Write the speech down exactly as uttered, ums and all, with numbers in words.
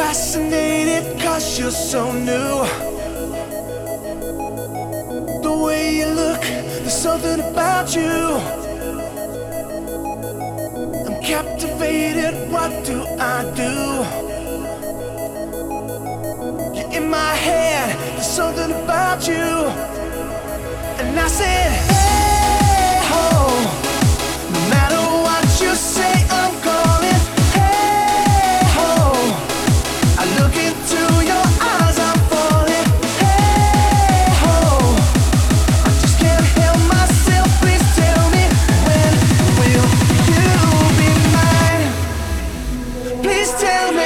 fascinated cause you're so new. The way you look, there's something about you. I'm captivated, what do I do? You're in my head, there's something about you. And I said, hey ho, no matter what you say, I'm calling. Hey ho, I look into your eyes, I'm falling. Hey ho, I just can't help myself. Please tell me, when will you be mine? Please tell me.